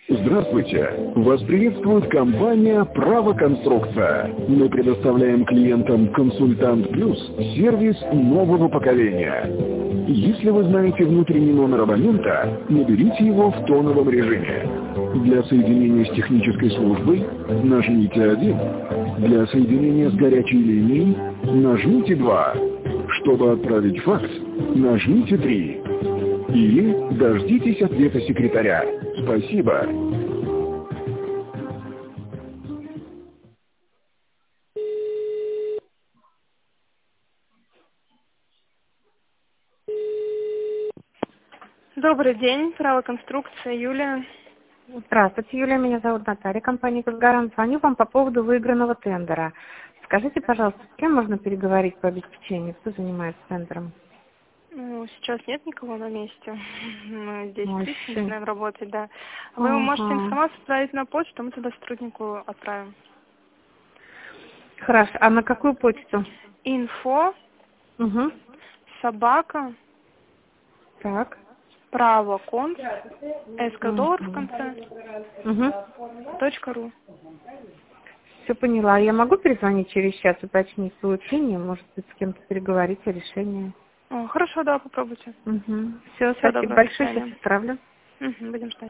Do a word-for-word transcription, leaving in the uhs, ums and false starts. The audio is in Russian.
Здравствуйте! Вас приветствует компания «Правоконструкция». Мы предоставляем клиентам «Консультант Плюс» сервис нового поколения. Если вы знаете внутренний номер абонента, наберите его в тоновом режиме. Для соединения с технической службой нажмите один. Для соединения с горячей линией нажмите два. Чтобы отправить факс, нажмите три. И дождитесь ответа секретаря. Спасибо. Добрый день, правоконструкция, Юлия. Здравствуйте, Юлия, меня зовут Наталья, компания «Казгарант». Звоню вам по поводу выигранного тендера. Скажите, пожалуйста, с кем можно переговорить по обеспечению? Кто занимается тендером? Ну, сейчас нет никого на месте. Мы здесь Ой, здесь щи. начинаем работать, да. Вы Ага. можете информацию отправить на почту, мы тогда сотруднику отправим. Хорошо, а на какую почту? Инфо, Угу. собака, Так. право, конс, с как доллар в конце, Угу. точка ру. Все поняла. Я могу перезвонить через час, уточнить свою линию, может быть, с кем-то переговорить о решении? О, хорошо, да, попробуйте. Угу. Все, Всего спасибо доброго, до большое, сейчас свидания. отправлю. Угу, будем ждать.